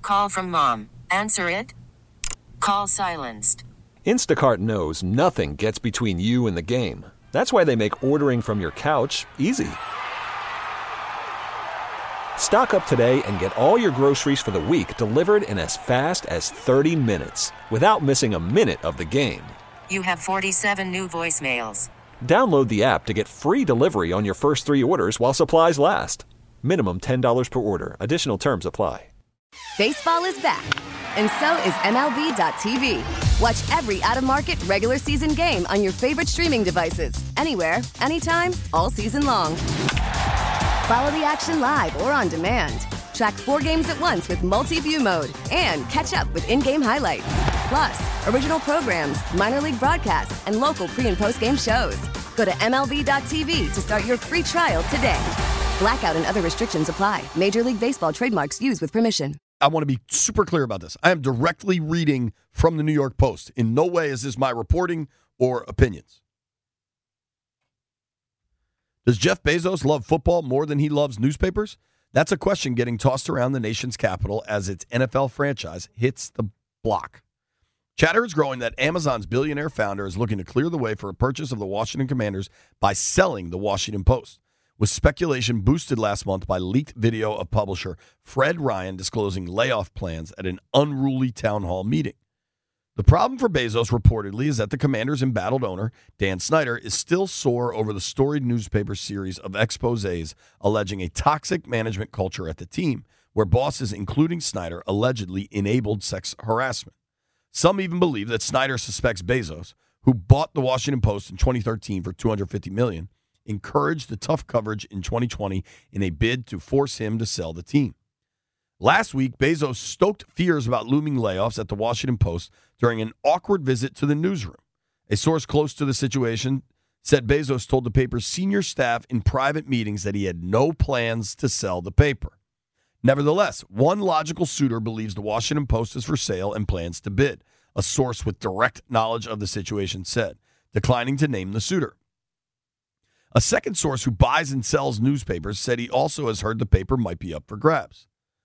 Call from mom. Answer it. Call silenced. Instacart knows nothing gets between you and the game. That's why they make ordering from your couch easy. Stock up today and get all your groceries for the week delivered in as fast as 30 minutes without missing a minute of the game. You have 47 new voicemails. Download the app to get free delivery on your first 3 orders while supplies last. Minimum $10 per order. Additional terms apply. Baseball is back, and so is MLB.tv. Watch every out-of-market regular season game on your favorite streaming devices, anywhere, anytime, all season long. Follow the action live or on demand. Track 4 games at once with multi-view mode and catch up with in-game highlights. Plus, original programs, minor league broadcasts, and local pre- and post-game shows. Go to MLB.tv to start your free trial today. Blackout and other restrictions apply. Major League Baseball trademarks used with permission. I want to be super clear about this. I am directly reading from the New York Post. In no way is this my reporting or opinions. Does Jeff Bezos love football more than he loves newspapers? That's a question getting tossed around the nation's capital as its NFL franchise hits the block. Chatter is growing that Amazon's billionaire founder is looking to clear the way for a purchase of the Washington Commanders by selling the Washington Post, with speculation boosted last month by leaked video of publisher Fred Ryan disclosing layoff plans at an unruly town hall meeting. The problem for Bezos, reportedly, is that the Commanders' embattled owner, Dan Snyder, is still sore over the storied newspaper series of exposés alleging a toxic management culture at the team, where bosses, including Snyder, allegedly enabled sex harassment. Some even believe that Snyder suspects Bezos, who bought the Washington Post in 2013 for $250 million, encouraged the tough coverage in 2020 in a bid to force him to sell the team. Last week, Bezos stoked fears about looming layoffs at the Washington Post during an awkward visit to the newsroom. A source close to the situation said Bezos told the paper's senior staff in private meetings that he had no plans to sell the paper. Nevertheless, one logical suitor believes the Washington Post is for sale and plans to bid, a source with direct knowledge of the situation said, declining to name the suitor. A second source who buys and sells newspapers said he also has heard the paper might be up for grabs.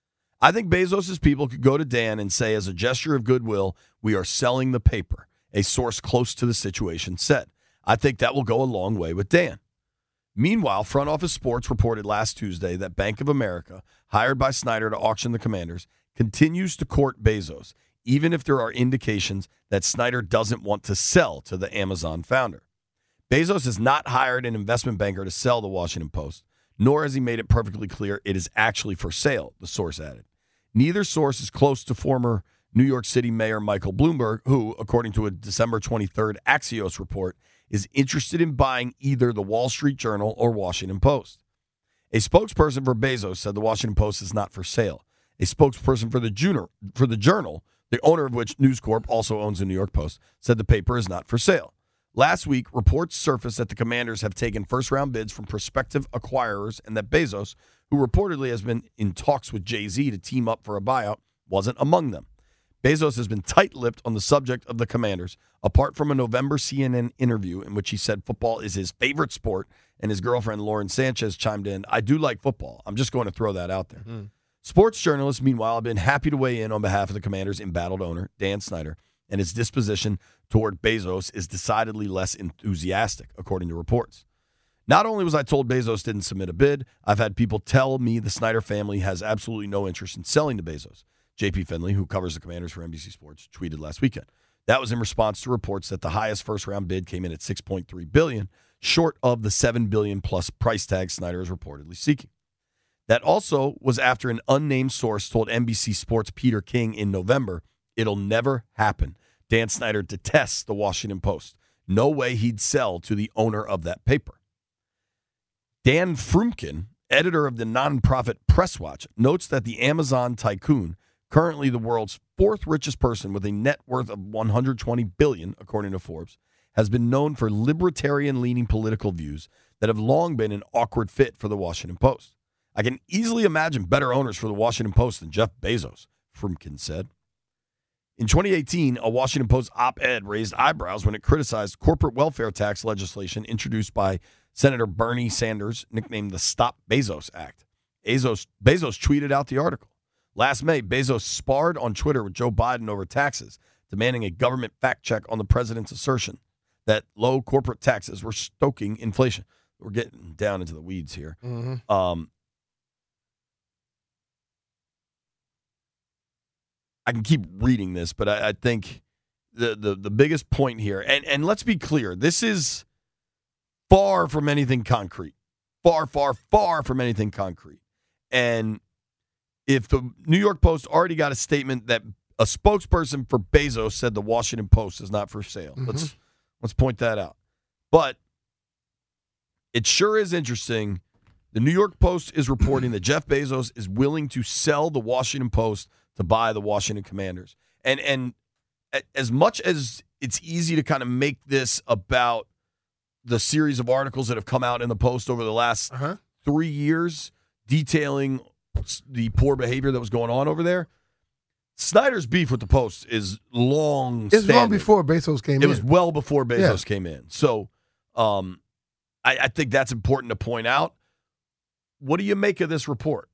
I think Bezos' people could go to Dan and say, as a gesture of goodwill, we are selling the paper, a source close to the situation said. I think that will go a long way with Dan. Meanwhile, Front Office Sports reported last Tuesday that Bank of America, hired by Snyder to auction the Commanders, continues to court Bezos, even if there are indications that Snyder doesn't want to sell to the Amazon founder. Bezos has not hired an investment banker to sell the Washington Post, nor has he made it perfectly clear it is actually for sale, the source added. Neither source is close to former New York City Mayor Michael Bloomberg, who, according to a December 23rd Axios report, is interested in buying either the Wall Street Journal or Washington Post. A spokesperson for Bezos said the Washington Post is not for sale. A spokesperson for the Journal, the owner of which News Corp also owns the New York Post, said the paper is not for sale. Last week, reports surfaced that the Commanders have taken first-round bids from prospective acquirers and that Bezos, who reportedly has been in talks with Jay-Z to team up for a buyout, wasn't among them. Bezos has been tight-lipped on the subject of the Commanders, apart from a November CNN interview in which he said football is his favorite sport, and his girlfriend Lauren Sanchez chimed in, I do like football. I'm just going to throw that out there. Sports journalists, meanwhile, have been happy to weigh in on behalf of the Commanders' embattled owner, Dan Snyder, and his disposition toward Bezos is decidedly less enthusiastic, according to reports. Not only was I told Bezos didn't submit a bid, I've had people tell me the Snyder family has absolutely no interest in selling to Bezos. J.P. Finley, who covers the Commanders for NBC Sports, tweeted last weekend. That was in response to reports that the highest first-round bid came in at $6.3 billion, short of the $7 billion plus price tag Snyder is reportedly seeking. That also was after an unnamed source told NBC Sports' Peter King in November, it'll never happen. Dan Snyder detests the Washington Post. No way he'd sell to the owner of that paper. Dan Frumkin, editor of the nonprofit Presswatch, notes that the Amazon tycoon, currently the world's fourth richest person with a net worth of $120 billion, according to Forbes, has been known for libertarian-leaning political views that have long been an awkward fit for the Washington Post. I can easily imagine better owners for the Washington Post than Jeff Bezos, Frumkin said. In 2018, a Washington Post op-ed raised eyebrows when it criticized corporate welfare tax legislation introduced by Senator Bernie Sanders, nicknamed the Stop Bezos Act. Bezos tweeted out the article. Last May, Bezos sparred on Twitter with Joe Biden over taxes, demanding a government fact check on the president's assertion that low corporate taxes were stoking inflation. We're getting down into the weeds here. Mm-hmm. I can keep reading this, but I think the biggest point here, and let's be clear, this is far from anything concrete. Far, far, far from anything concrete. And if the New York Post already got a statement that a spokesperson for Bezos said the Washington Post is not for sale. Mm-hmm. Let's point that out. But it sure is interesting. The New York Post is reporting that Jeff Bezos is willing to sell the Washington Post to buy the Washington Commanders. And as much as it's easy to kind of make this about the series of articles that have come out in the Post over the last 3 years detailing the poor behavior that was going on over there, Snyder's beef with the Post is long It's standing. long before Bezos came in. It was well before Bezos came in. So I think that's important to point out. What do you make of this report?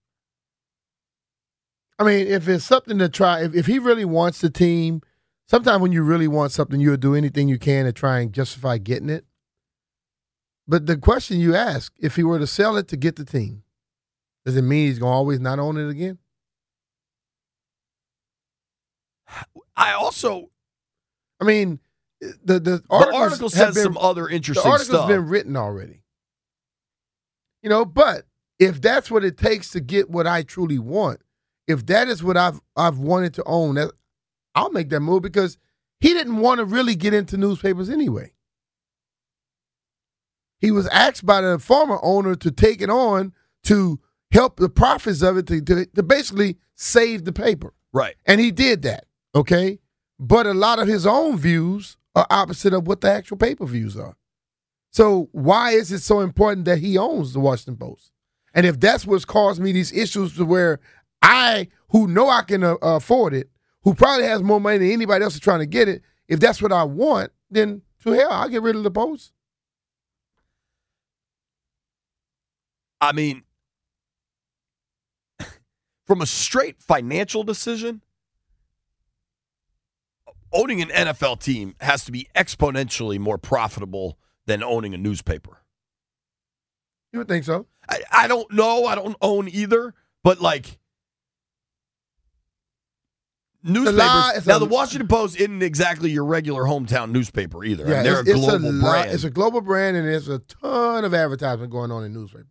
I mean, if it's something to try, if he really wants the team, sometimes when you really want something, you'll do anything you can to try and justify getting it. But the question you ask, if he were to sell it to get the team, does it mean he's going to always not own it again? I mean, the article says some other interesting stuff. The article's stuff. been written already. You know, but if that's what it takes to get what I truly want, if that is what I've wanted to own, I'll make that move because he didn't want to really get into newspapers anyway. He was asked by the former owner to take it on to help the profits of it to basically save the paper. Right. And he did that, okay? But a lot of his own views are opposite of what the actual paper views are. So why is it so important that he owns the Washington Post? And if that's what's caused me these issues to where who know I can afford it, who probably has more money than anybody else is trying to get it, if that's what I want, then to hell, I'll get rid of the Post. I mean, from a straight financial decision, owning an NFL team has to be exponentially more profitable than owning a newspaper. You would think so. I don't know. I don't own either. But, like, newspapers. Now, the Washington Post isn't exactly your regular hometown newspaper either. Yeah, they're a global brand. It's a global brand, and there's a ton of advertisement going on in newspapers.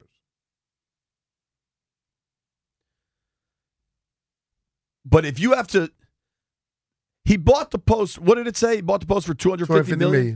But if you have to, he bought the Post. What did it say? He bought the Post for $250 million.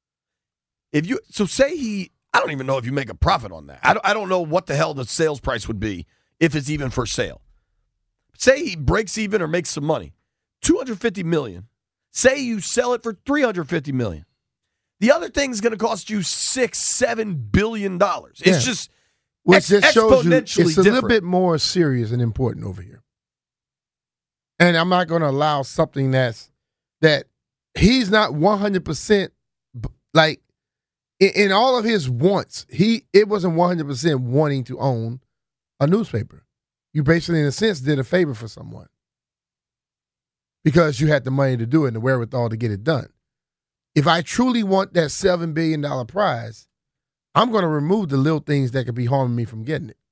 I don't even know if you make a profit on that. I don't know what the hell the sales price would be if it's even for sale. Say he breaks even or makes some money, $250 million. Say you sell it for $350 million. The other thing's going to cost you $6-7 billion. It's just Which just shows you it's exponentially a little different. bit more serious and important over here. And I'm not going to allow something that he's not 100% like in all of his wants. It wasn't 100% wanting to own a newspaper. You basically, in a sense, did a favor for someone because you had the money to do it and the wherewithal to get it done. If I truly want that $7 billion prize, I'm going to remove the little things that could be harming me from getting it.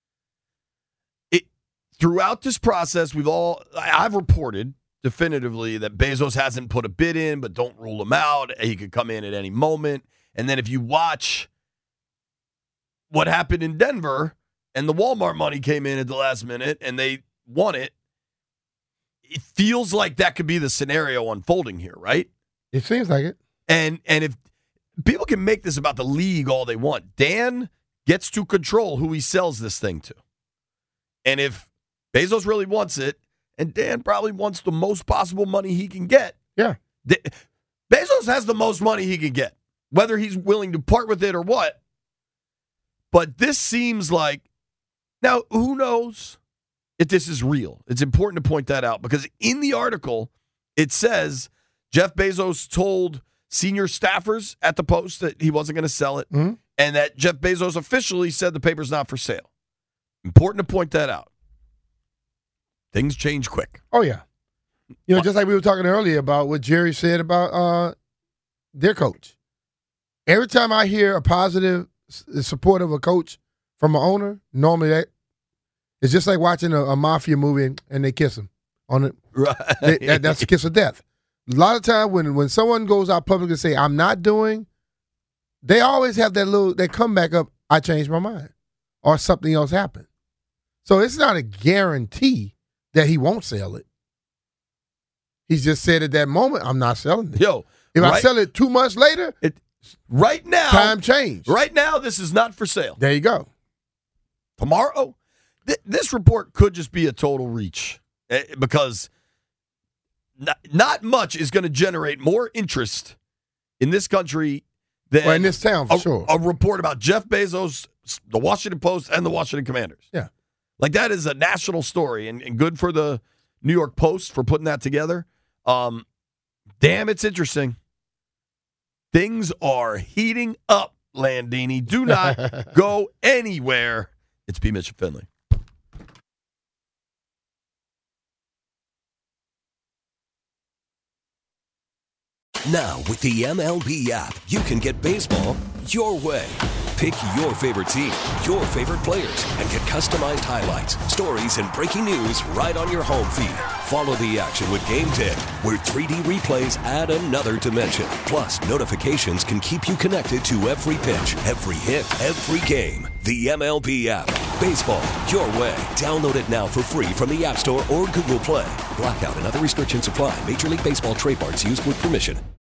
Throughout this process, I've reported definitively that Bezos hasn't put a bid in, but don't rule him out. He could come in at any moment. And then if you watch what happened in Denver and the Walmart money came in at the last minute and they won it, it feels like that could be the scenario unfolding here, right? It seems like it. And if people can make this about the league all they want, Dan gets to control who he sells this thing to. And if Bezos really wants it, and Dan probably wants the most possible money he can get. Yeah. Bezos has the most money he can get, whether he's willing to part with it or what. But this seems like, now, who knows if this is real? It's important to point that out because in the article, it says Jeff Bezos told senior staffers at the Post that he wasn't going to sell it, and that Jeff Bezos officially said the paper's not for sale. Important to point that out. things change quick. Oh, yeah. Just like we were talking earlier about what Jerry said about their coach. Every time I hear a positive support of a coach from an owner, normally that it's just like watching a mafia movie and they kiss him on it. Right. That's a kiss of death. A lot of time when someone goes out public and say, I'm not doing, they always have that comeback of, I changed my mind or something else happened. So it's not a guarantee that he won't sell it. He's just said at that moment, I'm not selling it. If I sell it 2 months later, right now, time change. Right now, this is not for sale. There you go. Tomorrow, this report could just be a total reach because not much is going to generate more interest in this country than in this town, for sure. A report about Jeff Bezos, the Washington Post, and the Washington Commanders. Yeah. Like, that is a national story, and good for the New York Post for putting that together. Damn, it's interesting. Things are heating up, Landini. Do not go anywhere. It's B. Mitch and Finley. Now, with the MLB app, you can get baseball your way. Pick your favorite team, your favorite players, and get customized highlights, stories, and breaking news right on your home feed. Follow the action with Game Day, where 3D replays add another dimension. Plus, notifications can keep you connected to every pitch, every hit, every game. The MLB app. Baseball your way. Download it now for free from the App Store or Google Play. Blackout and other restrictions apply. Major League Baseball trademarks used with permission.